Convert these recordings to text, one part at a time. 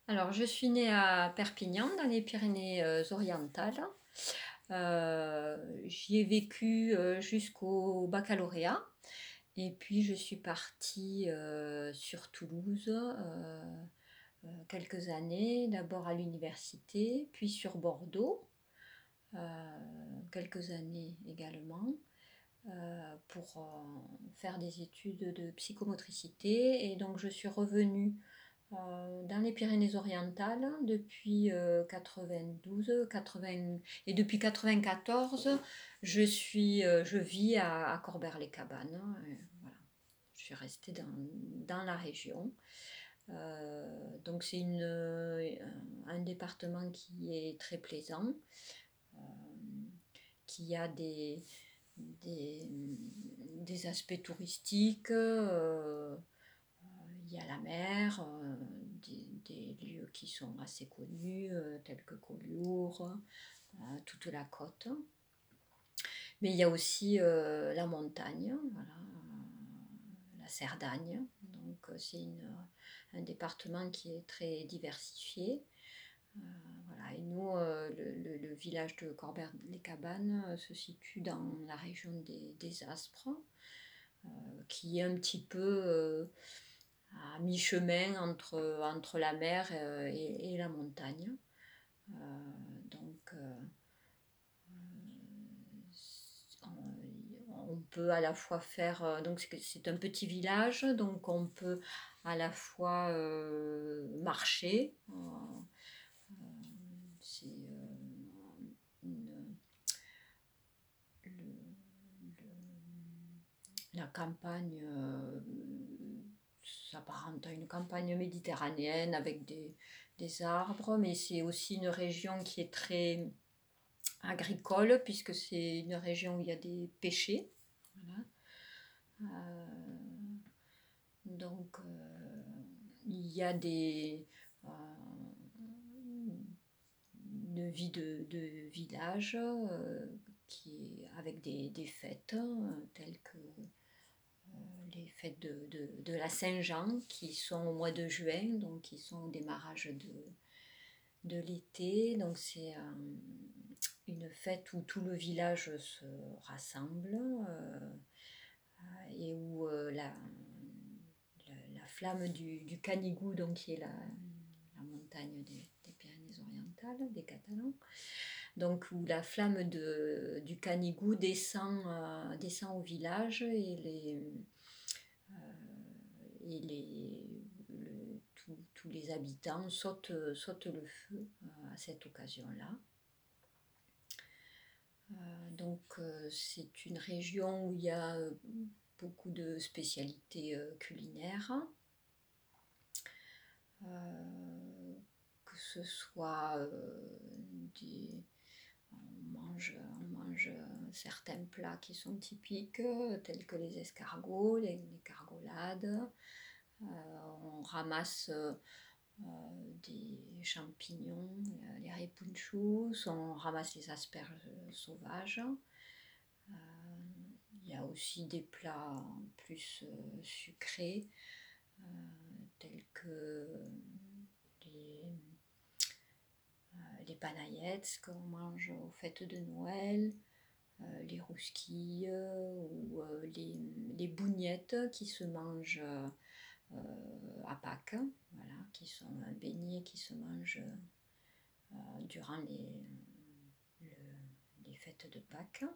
Alors, je suis née à Perpignan, dans les Pyrénées-Orientales. J'y ai vécu jusqu'au baccalauréat. Et puis, je suis partie sur Toulouse quelques années, d'abord à l'université, puis sur Bordeaux, quelques années également, pour faire des études de psychomotricité. Et donc, je suis revenue dans les Pyrénées-Orientales depuis 92, 80, et depuis 94, je vis à Corbère-les-Cabanes. Voilà, je suis restée dans la région. Donc c'est un département qui est très plaisant, euh, qui a des, des aspects touristiques. Il y a la mer, des lieux qui sont assez connus, tels que Collioure, toute la côte. Mais il y a aussi la montagne, voilà, la Cerdagne. Donc un département qui est très diversifié. Voilà. Et nous, le village de Corbère-les-Cabanes se situe dans la région des Aspres, qui est un petit peu à mi-chemin entre la mer et la montagne. Euh, donc, on peut à la fois faire. Donc, c'est un petit village, donc on peut à la fois marcher. C'est une- la campagne s'apparente à une campagne méditerranéenne avec des arbres, mais c'est aussi une région qui est très agricole, puisque c'est une région où il y a des pêchers. Voilà. Donc, il y a une vie de village avec des fêtes telles que les fêtes de la Saint-Jean, qui sont au mois de juin, donc qui sont au démarrage de l'été. Donc c'est une fête où tout le village se rassemble, et où la flamme du Canigou, donc qui est la montagne des Pyrénées-Orientales, des Catalans, donc où la flamme du Canigou descend au village, tous les habitants sautent le feu à cette occasion-là. Donc c'est une région où il y a beaucoup de spécialités culinaires, que ce soit on mange certains plats qui sont typiques, tels que les escargots, les cargolades. On ramasse des champignons, les repunchos, on ramasse les asperges sauvages. Il y a aussi des plats plus sucrés, tels que les, les panaillettes qu'on mange aux fêtes de Noël, les rousquilles ou les bougnettes qui se mangent à Pâques, voilà, qui sont un beignet qui se mange durant les fêtes de Pâques.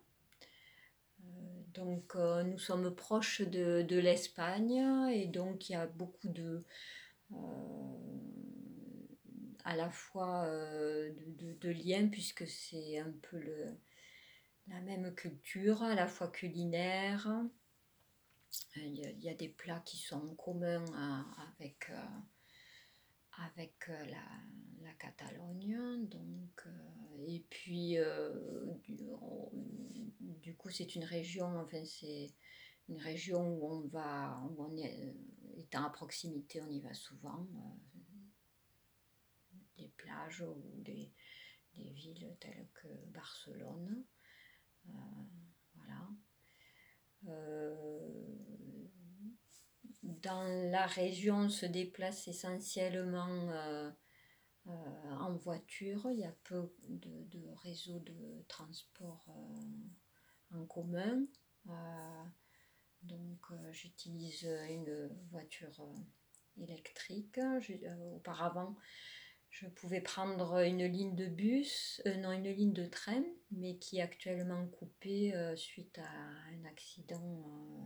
Donc nous sommes proches de l'Espagne, et donc il y a beaucoup euh, à la fois de liens, puisque c'est un peu la même culture, à la fois culinaire. Il y a des plats qui sont communs avec la Catalogne. Donc, et puis, du coup, c'est une région, enfin, c'est une région où on est, étant à proximité, on y va souvent. Des plages ou des villes telles que Barcelone. Voilà. Euh, dans la région, on se déplace essentiellement en voiture. Il y a peu de réseaux de transport en commun. Donc j'utilise une voiture électrique. Auparavant, je pouvais prendre une ligne de bus, non, une ligne de train, mais qui est actuellement coupée suite à un accident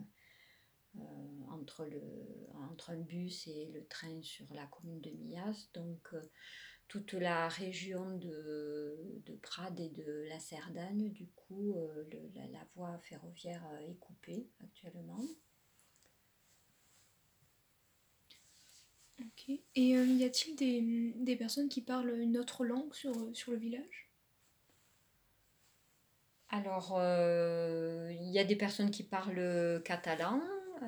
entre un bus et le train sur la commune de Millas. Donc toute la région de Prades et de la Cerdagne, du coup, la voie ferroviaire est coupée actuellement. Ok. Et y a-t-il des personnes qui parlent une autre langue sur le village? Alors, il y a des personnes qui parlent catalan,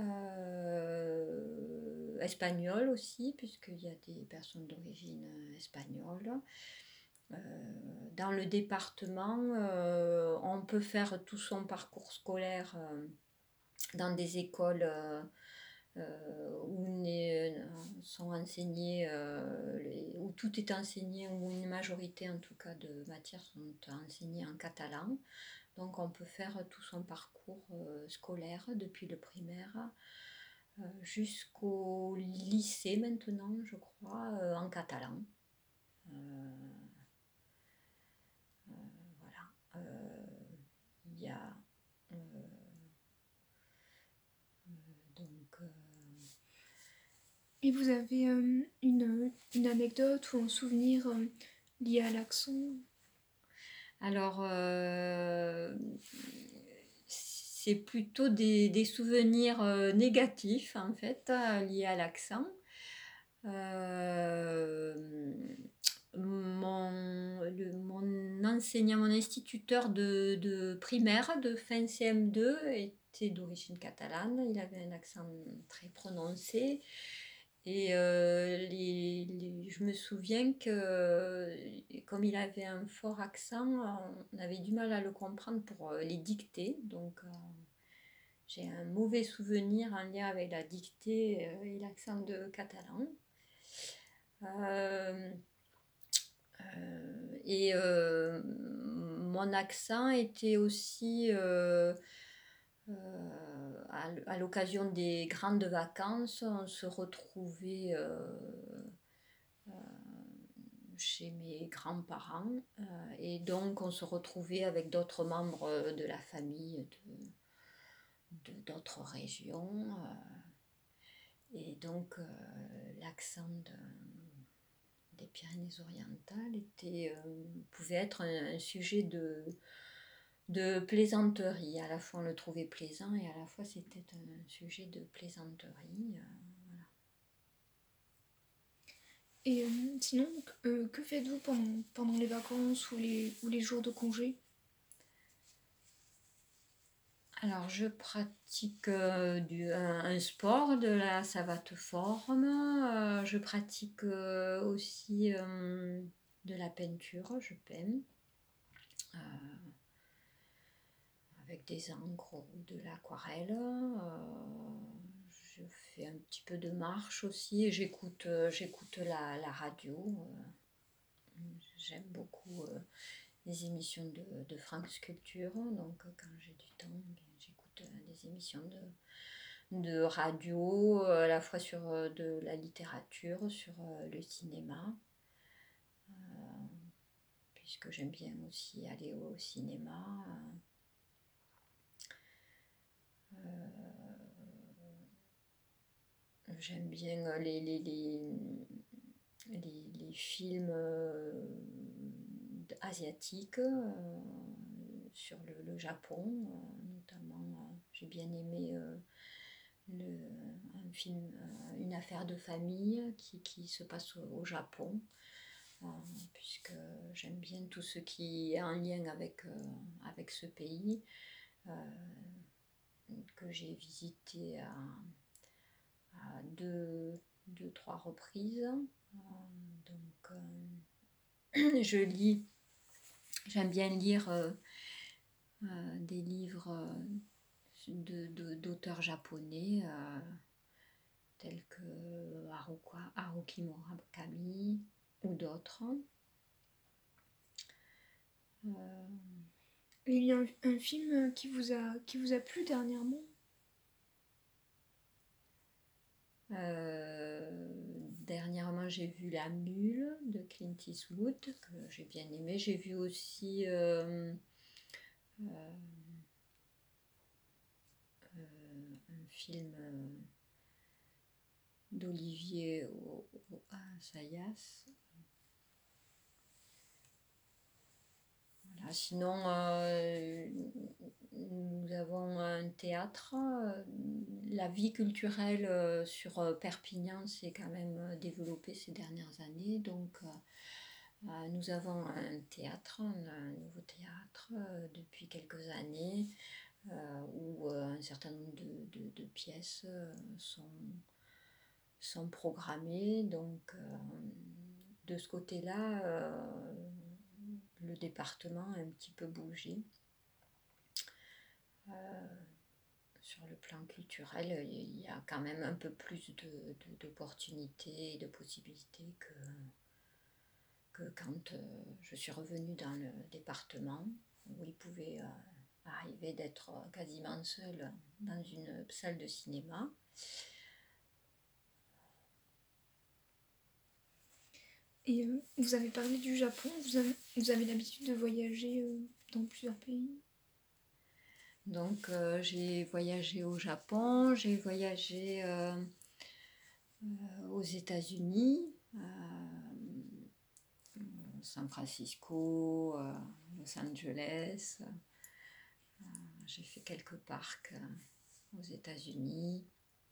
espagnol aussi, puisqu'il y a des personnes d'origine espagnole. Euh, dans le département, on peut faire tout son parcours scolaire dans des écoles sont enseignés, où tout est enseigné, où une majorité en tout cas de matières sont enseignées en catalan. Donc on peut faire tout son parcours scolaire depuis le primaire jusqu'au lycée maintenant, je crois, en catalan. Voilà. Il y a donc Et vous avez une anecdote ou un souvenir lié à l'accent? alors, c'est plutôt des souvenirs négatifs, en fait, liés à l'accent. Euh, mon enseignant, mon instituteur de primaire, de fin CM2, était d'origine catalane. Il avait un accent très prononcé. Et je me souviens que comme il avait un fort accent, on avait du mal à le comprendre pour les dictées. Donc j'ai un mauvais souvenir en lien avec la dictée et l'accent de catalan. Euh, mon accent était aussi à l'occasion des grandes vacances, on se retrouvait chez mes grands-parents et donc on se retrouvait avec d'autres membres de la famille d'autres régions et donc l'accent des Pyrénées-Orientales pouvait être un sujet de plaisanterie. À la fois on le trouvait plaisant et à la fois c'était un sujet de plaisanterie. Voilà. Et sinon, que faites-vous pendant les vacances ou les jours de congé? Alors je pratique un sport de la savate forme. Je pratique aussi de la peinture. Je peins avec des encres ou de l'aquarelle. Je fais un petit peu de marche aussi et j'écoute la radio. J'aime beaucoup les émissions de France Culture. Donc quand j'ai du temps, j'écoute des émissions de radio, à la fois sur de la littérature, sur le cinéma, puisque j'aime bien aussi aller au cinéma. J'aime bien les films asiatiques sur le Japon, notamment. J'ai bien aimé un film, Une affaire de famille qui se passe au Japon, puisque j'aime bien tout ce qui est en lien avec ce pays, que j'ai visité à trois reprises. Donc, j'aime bien lire des livres d'auteurs japonais tels que Haruki Murakami, ou d'autres. Et il y a un film qui vous a plu dernièrement? Dernièrement, j'ai vu La Mule de Clint Eastwood, que j'ai bien aimé. J'ai vu aussi un film d'Olivier Assayas. Voilà. Sinon, nous avons un théâtre. La vie culturelle sur Perpignan s'est quand même développée ces dernières années. Donc, nous avons un théâtre, un nouveau théâtre depuis quelques années où un certain nombre de pièces sont programmées. Donc, de ce côté-là, le département a un petit peu bougé. Sur le plan culturel, il y a quand même un peu plus d'opportunités et de possibilités que quand je suis revenue dans le département, où il pouvait arriver d'être quasiment seule dans une salle de cinéma. Et vous avez parlé du Japon, vous avez l'habitude de voyager dans plusieurs pays? Donc j'ai voyagé au Japon, j'ai voyagé aux États-Unis, San Francisco, Los Angeles. J'ai fait quelques parcs aux États-Unis.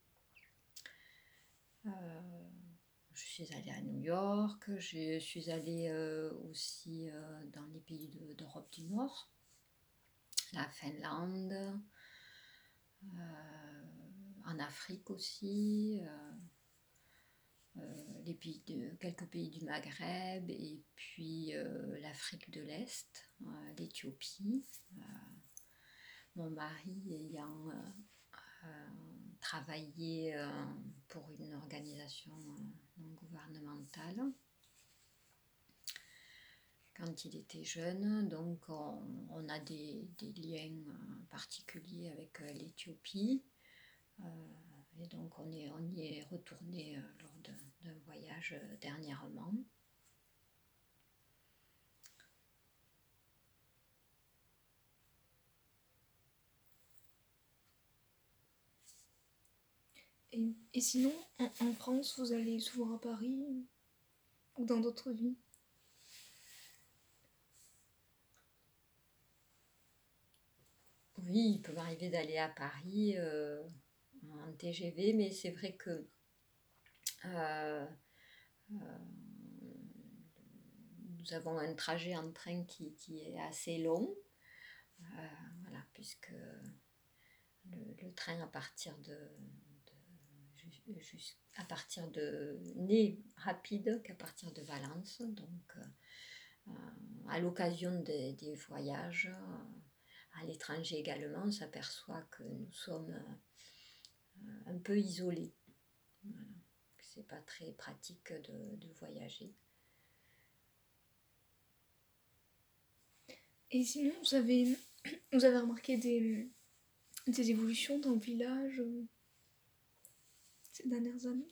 Je suis allée à New York, je suis allée aussi dans les pays d'Europe du Nord, la Finlande, en Afrique aussi, quelques pays du Maghreb, et puis l'Afrique de l'Est, l'Éthiopie. Mon mari ayant travaillé pour une organisation non gouvernementale quand il était jeune, donc on a des liens particuliers avec l'Éthiopie, et donc on y est retourné lors d'un voyage dernièrement. Et sinon, en France, vous allez souvent à Paris ou dans d'autres villes? Oui, il peut m'arriver d'aller à Paris en TGV, mais c'est vrai que euh, nous avons un trajet en train qui est assez long, voilà, puisque le train à partir à partir de n'est rapide qu'à partir de Valence. Donc, à l'occasion des voyages à l'étranger également, on s'aperçoit que nous sommes un peu isolés. Voilà. C'est pas très pratique de voyager. Et sinon, vous avez remarqué des évolutions dans le village ces dernières années?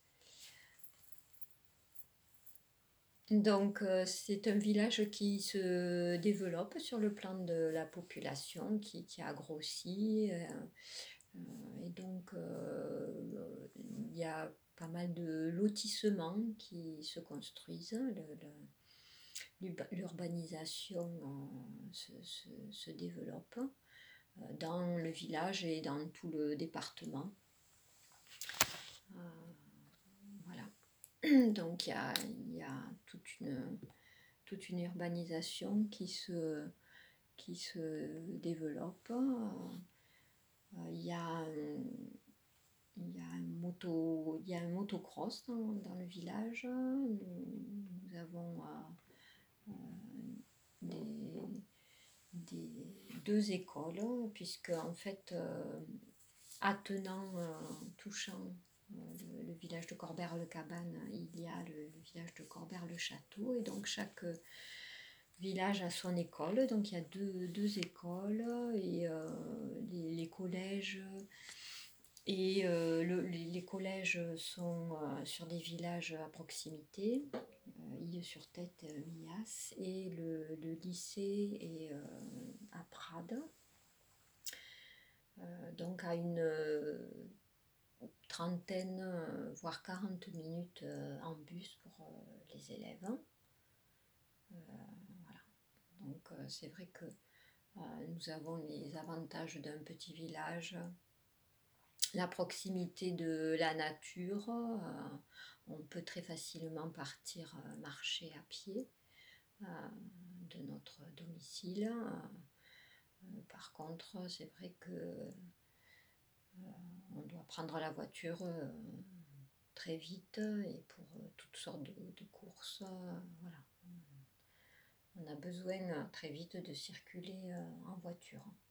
Donc, c'est un village qui se développe sur le plan de la population, qui a grossi. Et donc, il y a pas mal de lotissements qui se construisent. L'urbanisation se développe dans le village et dans tout le département. Voilà. Donc il y a toute une urbanisation qui se développe. Il y a un motocross dans le village. Nous avons deux écoles, puisque en fait, attenant, touchant le village de Corbère-le-Cabane, il y a le village de Corbère-le-Château. Et donc chaque village a son école. Donc il y a deux écoles et les collèges. Et les collèges sont sur des villages à proximité, Ile-sur-Tête, Millas, et le lycée est à Prades, donc à une trentaine, voire 40 minutes en bus pour les élèves. Voilà. Donc c'est vrai que nous avons les avantages d'un petit village, la proximité de la nature, on peut très facilement partir marcher à pied de notre domicile. Par contre, c'est vrai que on doit prendre la voiture très vite et pour toutes sortes de courses. Voilà. On a besoin très vite de circuler en voiture.